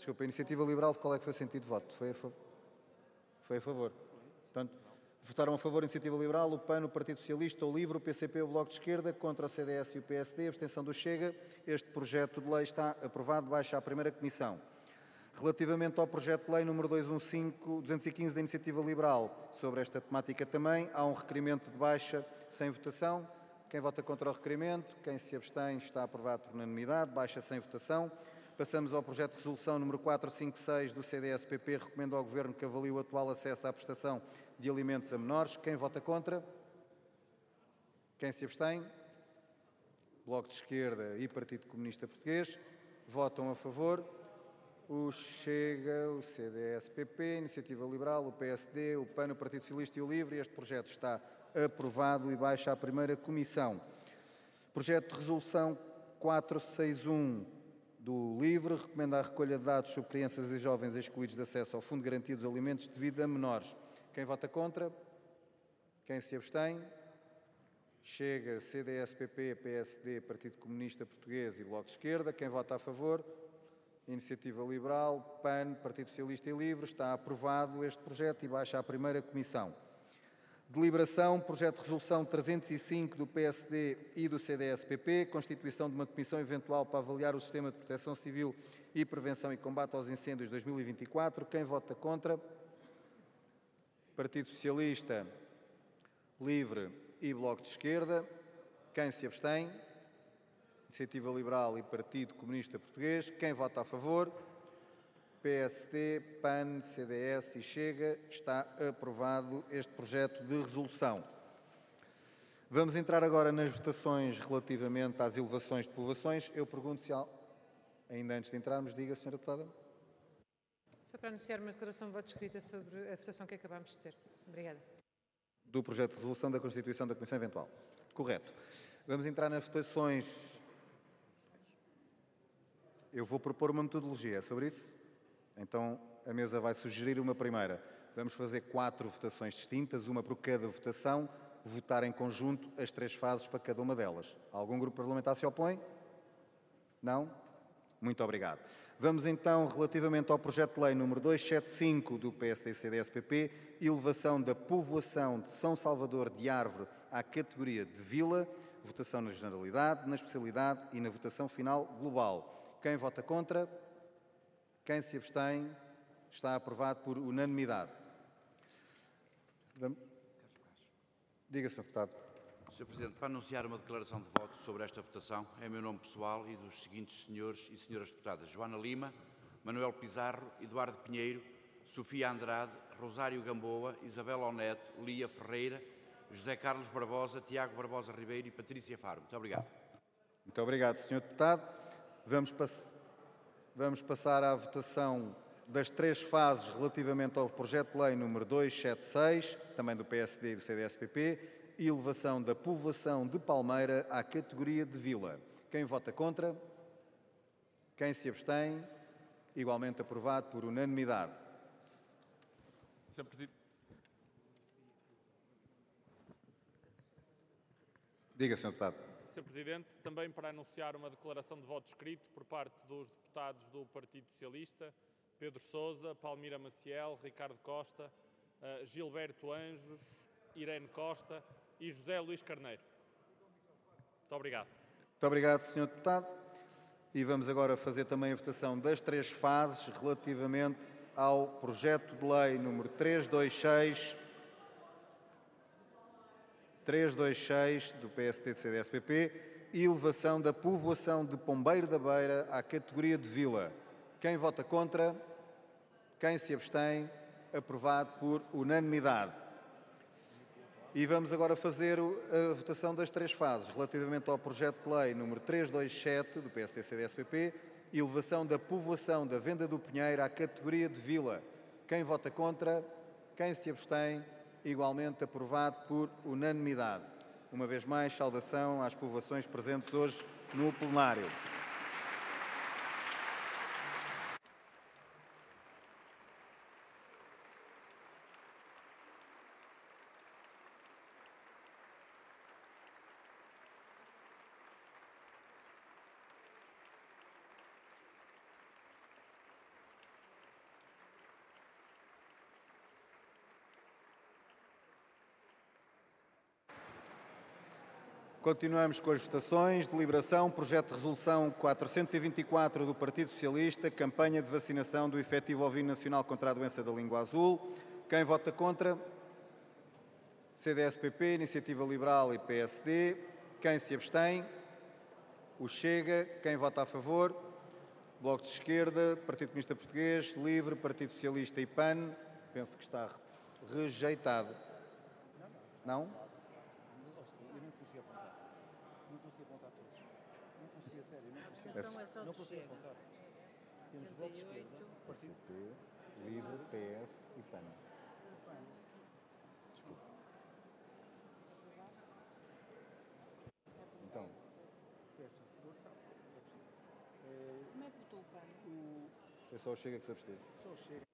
desculpa, a Iniciativa Liberal, qual é que foi o sentido de voto? Foi a favor. Portanto, votaram a favor a Iniciativa Liberal, o PAN, o Partido Socialista, o LIVRE, o PCP, o Bloco de Esquerda, contra o CDS e o PSD, a abstenção do Chega. Este projeto de lei está aprovado, baixa à primeira comissão. Relativamente ao projeto de lei número 215 da Iniciativa Liberal, sobre esta temática também, há um requerimento de baixa sem votação. Quem vota contra o requerimento? Quem se abstém? Está aprovado por unanimidade, baixa sem votação. Passamos ao projeto de resolução número 456 do CDS-PP, recomenda ao Governo que avalie o atual acesso à prestação de alimentos a menores. Quem vota contra? Quem se abstém? Bloco de Esquerda e Partido Comunista Português votam a favor. O Chega, o CDS-PP, a Iniciativa Liberal, o PSD, o PAN, o Partido Socialista e o LIVRE. Este projeto está aprovado e baixa à primeira comissão. Projeto de resolução 461 do LIVRE recomenda a recolha de dados sobre crianças e jovens excluídos de acesso ao Fundo de Garantia dos Alimentos devido a menores. Quem vota contra? Quem se abstém? Chega, CDS-PP, PSD, Partido Comunista Português e Bloco de Esquerda. Quem vota a favor? Iniciativa Liberal, PAN, Partido Socialista e LIVRE. Está aprovado este projeto e baixa à primeira comissão. Deliberação, projeto de resolução 305 do PSD e do CDS-PP, constituição de uma comissão eventual para avaliar o sistema de proteção civil e prevenção e combate aos incêndios 2024. Quem vota contra? Partido Socialista, LIVRE e Bloco de Esquerda. Quem se abstém? Iniciativa Liberal e Partido Comunista Português. Quem vota a favor? PSD, PAN, CDS e Chega. Está aprovado este projeto de resolução. Vamos entrar agora nas votações relativamente às elevações de povoações. Eu pergunto se há... Ainda antes de entrarmos, diga, Sra. Deputada. Só para anunciar uma declaração de voto escrita sobre a votação que acabámos de ter. Obrigada. Do projeto de resolução da constituição da Comissão Eventual. Correto. Vamos entrar nas votações. Eu vou propor uma metodologia, é sobre isso? Então, a mesa vai sugerir uma primeira. Vamos fazer 4 votações distintas, uma por cada votação, votar em conjunto as 3 fases para cada uma delas. Algum grupo parlamentar se opõe? Não? Muito obrigado. Vamos então, relativamente ao projeto de lei número 275 do PSD e CDS-PP, elevação da povoação de São Salvador de Árvore à categoria de vila, votação na generalidade, na especialidade e na votação final global. Quem vota contra? Quem se abstém? Está aprovado por unanimidade. Diga, Sr. Deputado. Sr. Presidente, para anunciar uma declaração de voto sobre esta votação, em meu nome pessoal e dos seguintes senhores e senhoras deputadas: Joana Lima, Manuel Pizarro, Eduardo Pinheiro, Sofia Andrade, Rosário Gamboa, Isabela Onete, Lia Ferreira, José Carlos Barbosa, Tiago Barbosa Ribeiro e Patrícia Faro. Muito obrigado. Muito obrigado, Sr. Deputado. Vamos passar à votação das 3 fases relativamente ao projeto de lei número 276, também do PSD e do CDS-PP, e elevação da povoação de Palmeira à categoria de vila. Quem vota contra? Quem se abstém? Igualmente aprovado por unanimidade. Sr. Presidente. Diga, Sr. Deputado. Sr. Presidente, também para anunciar uma declaração de voto escrito por parte dos deputados do Partido Socialista, Pedro Sousa, Palmira Maciel, Ricardo Costa, Gilberto Anjos, Irene Costa e José Luís Carneiro. Muito obrigado. Muito obrigado, Sr. Deputado. E vamos agora fazer também a votação das 3 fases relativamente ao projeto de lei número 326 do PSD e do CDS-PP e elevação da povoação de Pombeiro da Beira à categoria de vila. Quem vota contra? Quem se abstém? Aprovado por unanimidade. E vamos agora fazer a votação das 3 fases relativamente ao projeto de lei número 327 do PSD e CDS-PP e elevação da povoação da Venda do Pinheiro à categoria de vila. Quem vota contra? Quem se abstém? Igualmente aprovado por unanimidade. Uma vez mais, saudação às povoações presentes hoje no plenário. Continuamos com as votações. Deliberação, projeto de resolução 424 do Partido Socialista, campanha de vacinação do efetivo ovino nacional contra a doença da língua azul. Quem vota contra? CDS-PP, Iniciativa Liberal e PSD. Quem se abstém? O Chega. Quem vota a favor? Bloco de Esquerda, Partido Comunista Português, Livre, Partido Socialista e PAN. Penso que está rejeitado. Não? Não consigo apontar. Se temos Bloco de Esquerda, Partido Livre, PS e PAN. Desculpa. Então. Como é que votou o PAN? Foi só o Chega que se absteve. Só o Chega.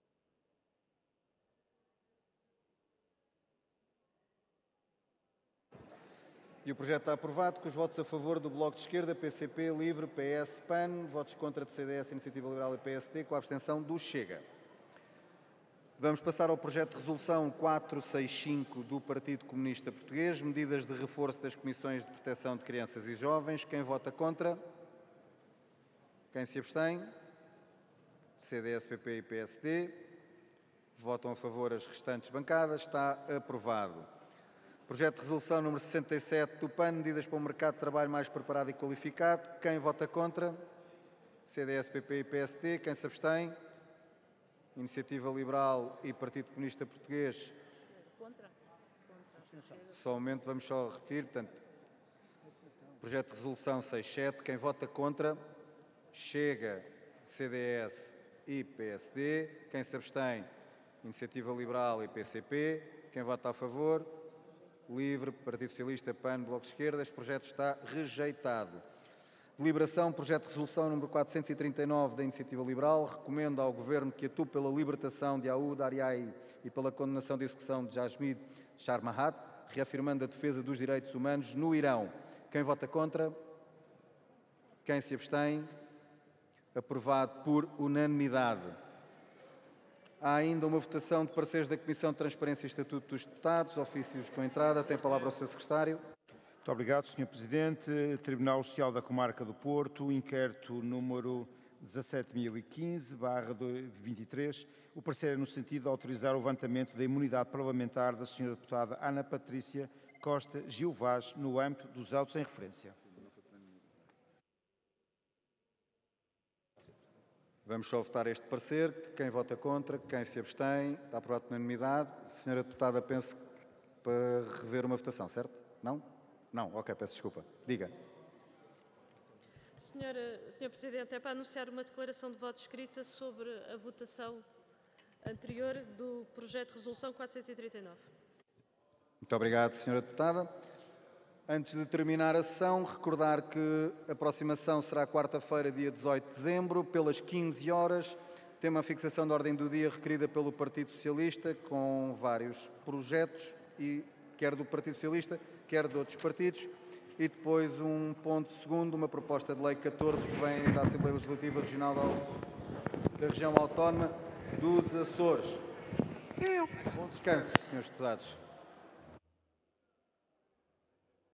E o projeto está aprovado com os votos a favor do Bloco de Esquerda, PCP, Livre, PS, PAN, votos contra de CDS, Iniciativa Liberal e PSD, com a abstenção do Chega. Vamos passar ao projeto de resolução 465 do Partido Comunista Português, medidas de reforço das comissões de proteção de crianças e jovens. Quem vota contra? Quem se abstém? CDS, PP e PSD. Votam a favor as restantes bancadas. Está aprovado. Projeto de resolução número 67 do PAN, medidas para um mercado de trabalho mais preparado e qualificado. Quem vota contra? CDS, PP e PSD. Quem se abstém? Iniciativa Liberal e Partido Comunista Português. Contra. Só um momento, vamos só repetir. Portanto, projeto de resolução 67. Quem vota contra? Chega, CDS e PSD. Quem se abstém? Iniciativa Liberal e PCP. Quem vota a favor? Livre, Partido Socialista, PAN, Bloco de Esquerda. Este projeto está rejeitado. Deliberação, projeto de resolução número 439 da Iniciativa Liberal. Recomenda ao Governo que atue pela libertação de Aoud Ariai e pela condenação de execução de Jasmid Sharmahat, reafirmando a defesa dos direitos humanos no Irão. Quem vota contra? Quem se abstém? Aprovado por unanimidade. Há ainda uma votação de pareceres da Comissão de Transparência e Estatuto dos Deputados, ofícios com entrada. Tem a palavra o Sr. Secretário. Muito obrigado, Sr. Presidente. Tribunal Social da Comarca do Porto, inquérito número 17.015/23. O parecer é no sentido de autorizar o levantamento da imunidade parlamentar da Sra. Deputada Ana Patrícia Costa Gil Vaz no âmbito dos autos em referência. Vamos só votar este parecer. Quem vota contra, quem se abstém, está aprovado por unanimidade. Senhora Deputada, penso para rever uma votação, certo? Não? Não, ok, peço desculpa. Diga. Senhor Presidente, é para anunciar uma declaração de voto escrita sobre a votação anterior do projeto de resolução 439. Muito obrigado, Senhora Deputada. Antes de terminar a sessão, recordar que a próxima sessão será quarta-feira, dia 18 de dezembro, pelas 15 horas. Tem uma fixação de ordem do dia requerida pelo Partido Socialista, com vários projetos, e quer do Partido Socialista, quer de outros partidos. E depois um ponto segundo, uma proposta de lei 14 que vem da Assembleia Legislativa Regional da Região Autónoma dos Açores. Bom descanso, senhores deputados.